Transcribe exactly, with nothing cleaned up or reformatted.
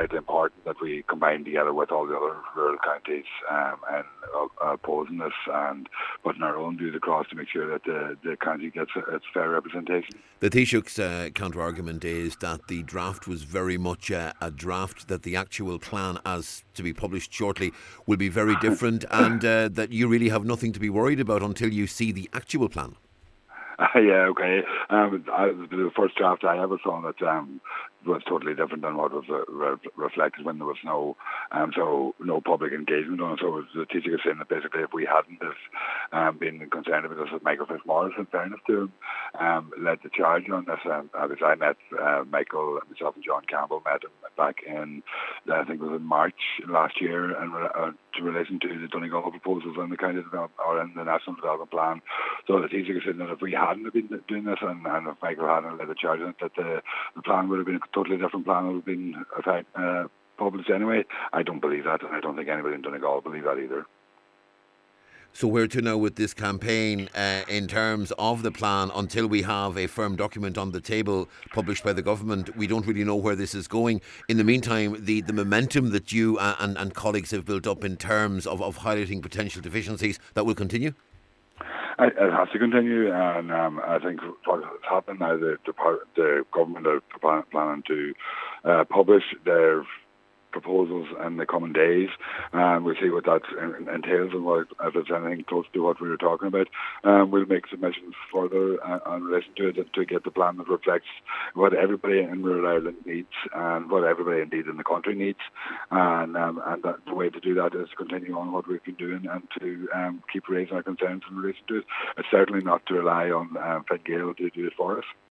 vitally important that we combine together with all the other rural counties um, and uh, opposing this and putting our own views across to make sure that the, the county gets its fair representation. The Taoiseach's uh, counter-argument is that the draft was very much uh, a draft, that the actual plan, as to be published shortly, will be very different, and uh, that you really have nothing to be worried about until you see the actual plan. Uh, yeah, okay. Um, I, the first draft I ever saw that um, was totally different than what was uh, re- reflected when there was no um, so no public engagement on it. So it was the teacher was saying that basically if we hadn't have um, been concerned about this, Michael Fitzmaurice, in fairness to him, um, led the charge on this. Um, because I met uh, Michael, myself and John Campbell met him back in, I think it was in March last year, in re- uh, to relation to the Donegal proposals in the county development or in the National Development Plan. So the teacher was saying that if we hadn't have been doing this and, and if Michael hadn't led the charge on it, that the, the plan would have been a totally different plan. It would have been uh, published anyway. I don't believe that, and I don't think anybody in Donegal believe that either. So where to now with this campaign uh, in terms of the plan? Until we have a firm document on the table published by the government, we don't really know where this is going. In the meantime, the, the momentum that you and, and colleagues have built up in terms of, of highlighting potential deficiencies, that will continue? It has to continue, and um, I think what has happened now, the, the, the government are planning to uh, publish their proposals in the coming days, and we'll see what that entails and what, if it's anything close to what we were talking about. Um, we'll make submissions further uh, in relation to it to get the plan that reflects what everybody in rural Ireland needs and what everybody indeed in the country needs, and um, and that, the way to do that is to continue on what we've been doing and to um, keep raising our concerns in relation to it. It's certainly not to rely on um, Fine Gael to do it for us.